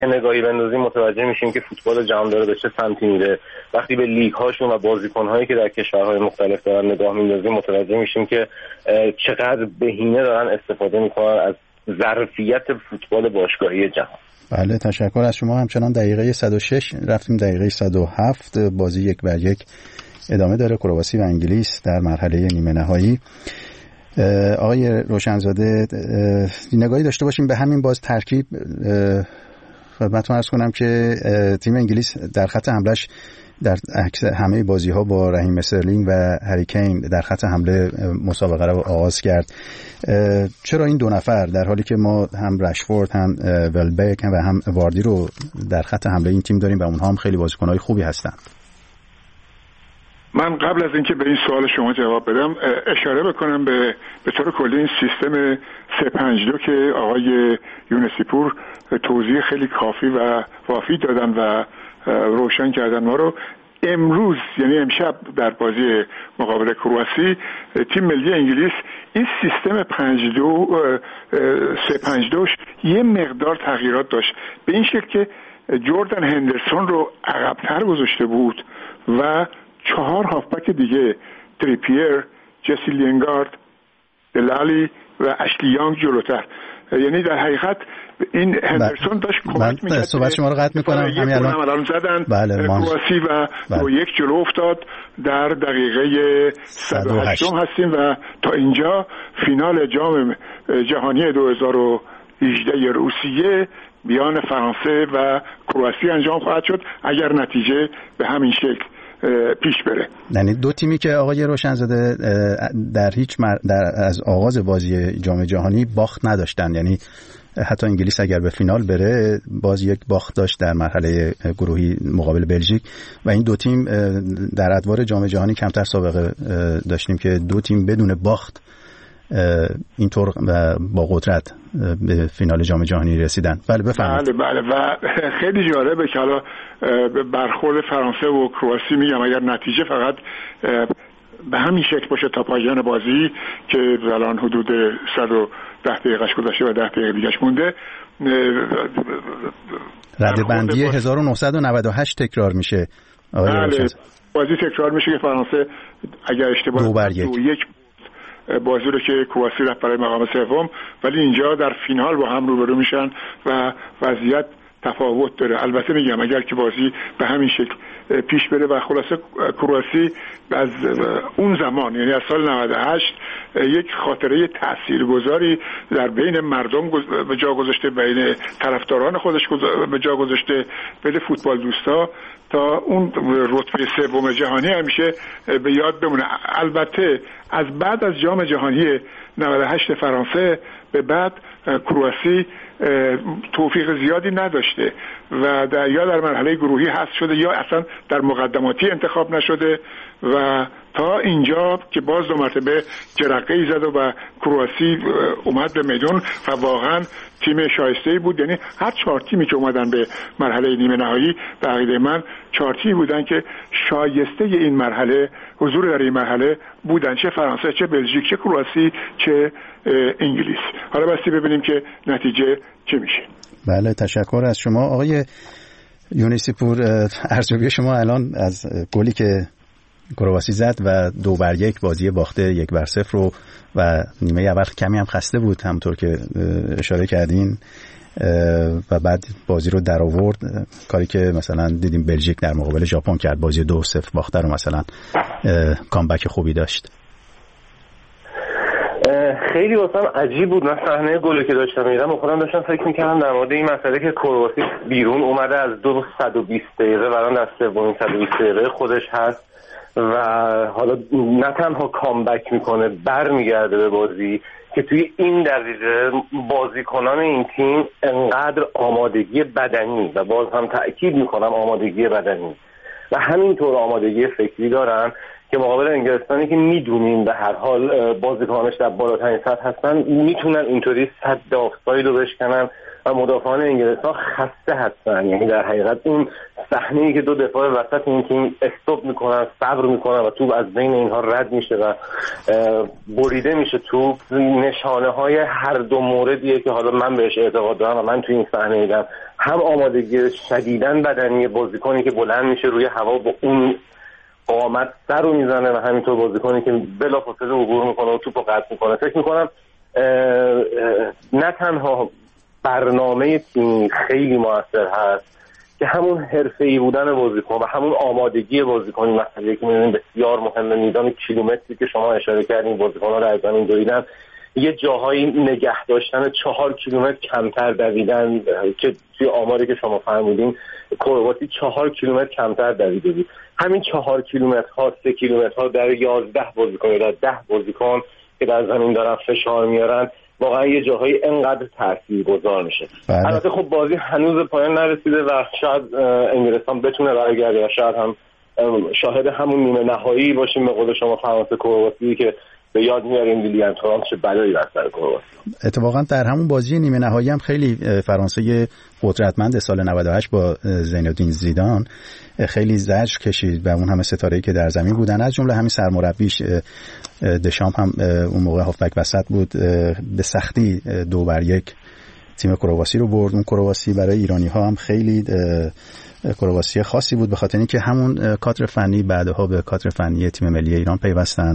نگاهی بندازیم متوجه میشیم که فوتبال جهان داره به چه سمتی میره. وقتی به لیگ هاشون و بازیکن هایی که در کشورهای مختلف دارن نگاه میندازیم متوجه میشیم که چقدر بهینه دارن استفاده میکنن از ظرفیت فوتبال باشگاهی جهان. بله تشکر از شما. همچنان دقیقه 106 رفتیم دقیقه 107 بازی 1-1 ادامه داره، کرواسی و انگلیس در مرحله نیمه نهایی. آقای روشنزاده نگاهی داشته باشیم به همین باز ترکیب. خدمتتون عرض کنم که تیم انگلیس در خط حملهش در همه بازی‌ها با رحیم استرلینگ و هری کین در خط حمله مسابقه را آغاز کرد. چرا این دو نفر در حالی که ما هم رشفورد هم ولبک و هم واردی رو در خط حمله این تیم داریم و اونها هم خیلی بازیکن‌های خوبی هستند؟ من قبل از اینکه به این سوال شما جواب بدم اشاره بکنم به طور کلی این سیستم 352 که آقای یونسیپور توضیح خیلی کافی و وافی دادن و روشن کردن ما رو. امروز یعنی امشب در بازی مقابل کرواسی تیم ملی انگلیس این سیستم 352 یه مقدار تغییرات داشت، به این شکل که جردن هندرسون رو عقب‌تر گذاشته بود و 4 هافبک دیگه تریپیر، جسی لینگارد، دلالی و اشلی یانگ جلوتر. یعنی در حقیقت این هندرسون داشت کمک می‌کرد. صحبت شما رو قطع می‌کنم. همین الان زدن کرواسی و 2-1 جلو افتاد. در دقیقه 108 هستیم و تا اینجا فینال جام جهانی 2018 روسیه میان فرانسه و کرواسی انجام خواهد شد اگر نتیجه به همین شکل پیش بره. یعنی دو تیمی که آقای روشنزاده در از آغاز بازی جام جهانی باخت نداشتن، یعنی حتی انگلیس اگر به فینال بره باز یک باخت داشت در مرحله گروهی مقابل بلژیک و این دو تیم در ادوار جام جهانی کمتر سابقه داشتیم که دو تیم بدون باخت اینطور با قدرت به فینال جام جهانی رسیدن. بله بفرمایید. بله و خیلی جالبه که حالا برخورد فرانسه و کرواسی میگم اگر نتیجه فقط به همین شکل باشه تا پایان بازی که الان حدود 110 دقیقهش گذشته و 10 دقیقه دیگهش مونده، ردبندی 1998 تکرار میشه. بله بازی تکرار میشه که فرانسه اگر اشتباه 2-1 بازی رو که کرواسی رفت برای مقام سوم، ولی اینجا در فینال با هم روبرو میشن و وضعیت تفاوت داره. البته میگم اگر که بازی به همین شکل پیش بره و خلاصه کرواسی از اون زمان یعنی از سال 98 یک خاطره تاثیرگذاری در بین مردم به جا گذاشته، بین طرفداران خودش به جا گذاشته، بین فوتبال دوستا تا اون رتبه سوم جهانی همیشه به یاد بمونه. البته از بعد از جام جهانی 98 فرانسه به بعد کرواسی توفیق زیادی نداشته و یا در مرحله گروهی حذف شده یا اصلا در مقدماتی انتخاب نشده و تا اینجا که باز 2 مرتبه جرقه‌ای زد و کرواسی اومد به میدان و واقعا تیم شایسته‌ای بود. یعنی هر 4 تیمی که اومدن به مرحله نیمه نهایی به عقیده من 4 تیمی بودن که شایسته این مرحله حضور در این مرحله بودن، چه فرانسه، چه بلژیک، چه کرواسی، چه انگلیس. حالا بستی ببینیم که نتیجه چه میشه. بله تشکر از شما آقای یونسیپور. ارزیابی شما الان از گلی که کرواسی زد و 2-1 بازی باخته 1-0 رو و نیمه اول کمی هم خسته بود همونطور که اشاره کردین و بعد بازی رو در آورد، کاری که مثلا دیدیم بلژیک در مقابل ژاپن کرد، بازی 2-0 باخته رو مثلا کامبک خوبی داشت. خیلی واسم عجیب بود. من صحنه گلی که داشتم می‌دیدم خودم داشتم فکر می‌کردم در مورد این مسئله که کرواسی بیرون اومده از 220 دقیقه الان در سومین 120 دقیقه خودش هست و حالا نه تنها کامبک میکنه برمیگرده به بازی که توی این دقیقه بازیکنان این تیم انقدر آمادگی بدنی و باز هم تأکید میکنم آمادگی بدنی و همینطور آمادگی فکری دارن که مقابل انگلستانی که میدونیم به هر حال بازیکنانش در بالاترین سطح هستن میتونن اینطوری سد آفساید رو بشکنن و مدافعان انگلستان خسته هستن. یعنی در حقیقت اون صحنه‌ای که دو دفاع وسط این تیم استاپ میکنن، صبر میکنن و توپ از بین اینها رد میشه و بریده میشه توپ، نشانه‌های هر دو موردیه که حالا من بهش اعتقاد دارم و من توی این صحنه دیدم. هم آمادگی شدیداً بدنی بازیکنی که بلند میشه روی هوا با اون قامت سر رو میزنه و همینطور بازیکنی که بلافاصله عبور میکنه و توپو قطع میکنه. فکر میکنم نه تنها برنامه تیم خیلی موثر هست که همون حرفه‌ای بودن بازیکن و همون آمادگی بازیکن مسئله که می‌بینیم بسیار مهمه. میدان کیلومتری که شما اشاره کردین بازیکن‌ها رو از زمین دویدن، یه جاهایی نگه داشتن 4 کیلومتر کمتر دویدن که توی آماری که شما فهمیدین کرواسی 4 کیلومتر کمتر دویده بود. همین 4 کیلومترها 3 کیلومترها در 11 بازیکن یا 10 بازیکن که در زمین دارن فشار میارن واقعا یه جاهایی انقدر تاثیرگذار میشه. البته خب بازی هنوز پایان نرسیده و شاید انگلستان بتونه برگرده یا شاید هم شاهد همون نیمه نهایی باشیم به قول شما فرانسه کرواسی که به یاد میاریم لیلیان تورام چه بلایی بر سر کرواسی. اتفاقا در همون بازی نیمه نهایی هم خیلی فرانسه قدرتمند سال 98 با زینالدین زیدان خیلی زجر کشید و اون همه ستاره‌ای که در زمین بودن از جمله همین سرمربیش دشامپ هم اون موقع هافبک وسط بود به سختی 2-1 تیم کرواسی رو برد. اون کرواسی برای ایرانی‌ها هم خیلی کرواسی خاصی بود به خاطر اینکه همون کادر فنی بعدها به کادر فنی تیم ملی ایران پیوستن.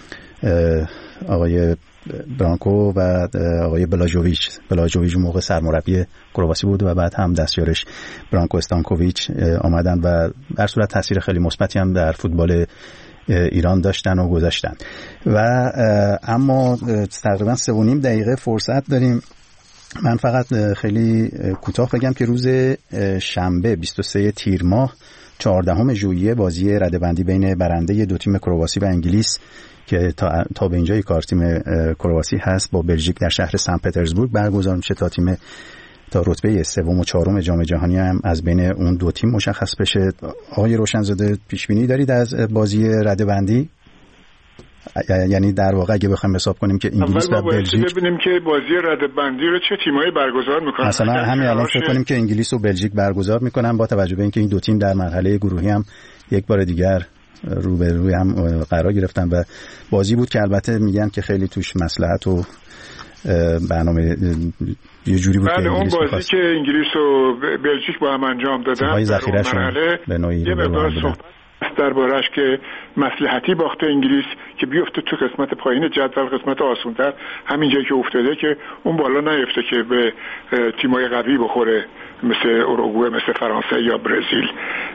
آقای برانکو و آقای بلاژوویچ اون موقع سرمربی کرواسی بود و بعد هم دستیارش برانکو استانکوویچ آمدن و در صورت تاثیر خیلی مثبتی هم در فوتبال ایران داشتن و گذاشتن. و اما تقریبا 3.5 دقیقه فرصت داریم. من فقط خیلی کوتاه بگم که روز شنبه 23 تیر ماه 14 ژوئیه بازی رده‌بندی بین برنده دو تیم کرواسی و انگلیس که تا به اینجای کار تیم کرواسی هست با بلژیک در شهر سن پترزبورگ برگزار میشه تا رتبه سوم و چهارم جام جهانی هم از بین اون دو تیم مشخص بشه. آقای روشنزاده پیش بینی دارید از بازی رده‌بندی؟ یعنی در واقع اگه بخوایم حساب کنیم که انگلیس و بلژیک ببینیم که بازی رده‌بندی رو چه تیمایی برگزار میکنن. مثلا همین الان فکر کنیم که انگلیس و بلژیک برگزار میکنن با توجه به اینکه این دو تیم در مرحله گروهی هم یک بار دیگر روبروی هم قرار گرفتن و بازی بود که البته میگن که خیلی توش مصلحت و برنامه یه جوری بود که اون بازی که انگلیس و بلژیک با هم انجام دادن در مرحله یه مقدار صحبت دربارش که مصلحتی باخته انگلیس که بیفته تو قسمت پایین جدول، قسمت آسونتر، همین جایی که افتاده که اون بالا نیفته که به تیمای قوی بخوره مثل اوروگوئه، مثل فرانسه یا برزیل.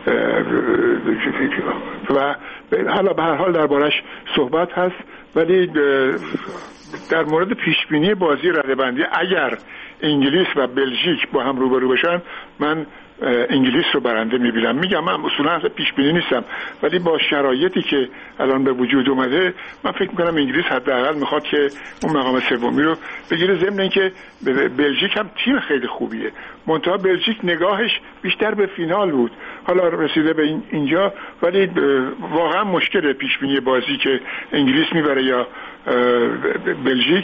و حالا به هر حال دربارش صحبت هست، ولی در مورد پیشبینی بازی رده‌بندی اگر انگلیس و بلژیک با هم روبرو بشن من انگلیس رو برنده میبینم. میگم من اصولا اصلا پیش بینی نیستم، ولی با شرایطی که الان به وجود اومده من فکر میکنم انگلیس حداقل میخواد که اون مقام سومی رو بگیره. ضمن اینکه بلژیک هم تیم خیلی خوبیه، منتها بلژیک نگاهش بیشتر به فینال بود، حالا رسیده به اینجا، ولی واقعا مشکل پیش بینی بازی که انگلیس میبره یا بلژیک.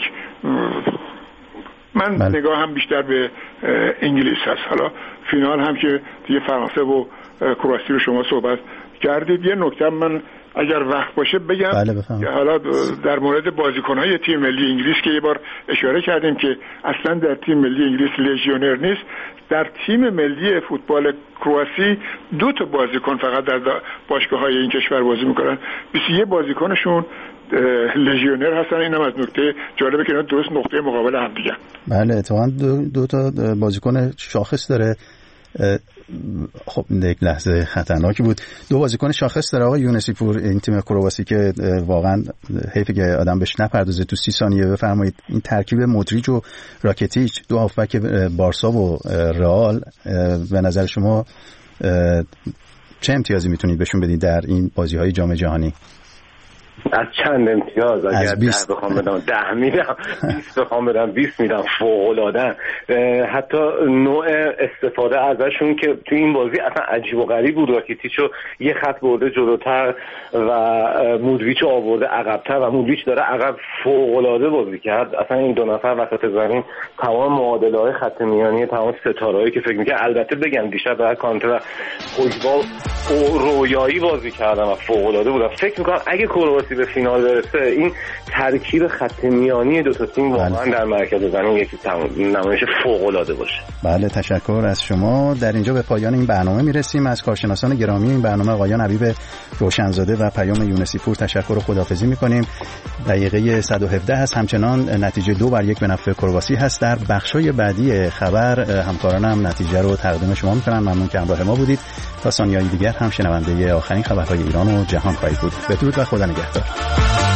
من نگاه هم بیشتر به انگلیس هست. حالا فینال هم که دیگه فرانسه و کرواسی رو شما صحبت کردید. یه نکته من اگر وقت باشه بگم. حالا در مورد بازیکن‌های تیم ملی انگلیس که یه بار اشاره کردیم که اصلا در تیم ملی انگلیس لژیونر نیست، در تیم ملی فوتبال کرواسی 2 تا بازیکن فقط در باشگاه‌های این کشور بازی می‌کنن، 21 بازیکنشون لژیونر هستن. اینم از نکته جالبه که اینا درست نقطه مقابل هم دیگه. بله اتفاقاً 2 تا بازیکن شاخص داره. خب یک لحظه خطرناکی بود. 2 بازیکن شاخص داره آقای یونسی پور این تیم کرواسی که واقعا حیفه که آدم بهش نپردازه. تو 30 ثانیه بفرمایید این ترکیب مودریچ و راکیتیچ، 2 هافبک بارسا و رئال، به نظر شما چه امتیازی میتونید بهشون بدید در این بازی‌های جام جهانی؟ از چند امتیاز اگر 10 بخوام بدم 10 میدم، 20 بخوام بدم 20 میدم. فوق‌العاده. حتی نوع استفاده ازشون که تو این بازی اصلا عجیب و غریب بود. راکیتیچو یه خط برده جلوتر و مودریچو آورده عقب‌تر و مودریچ داره عقب. فوق‌العاده بازی کرد. اصلا این دو نفر وسط زمین تمام معادله‌های خط میانی تمام ستاره‌ای که فکر می‌کنم، البته بگم دیشب برای کانتر و پوگبا رویایی بازی کردن و فوق‌العاده بودن. فکر می‌کنم اگه کرواسی به فینال برسه این ترکیب خط میانی دو تا تیم واقعا در مرکز زمین یکی نمایش فوق‌العاده باشه. بله، تشکر از شما. در اینجا به پایان این برنامه میرسیم. از کارشناسان گرامی این برنامه آقایان حبیب روشنزاده و پیام یونسی پور تشکر و خداحافظی می‌کنیم. دقیقه 117 هست، همچنان نتیجه 2-1 به نفع کرواسی هست. در بخشای بعدی خبر همکارانم نتیجه رو تقدیم شما می‌کنن. ممنون که همراه ما بودید. تا ثانیه‌های دیگر هم شنونده آخرین خبرهای ایران و جهان خواهید بود. بدرود و خدا نگهدار.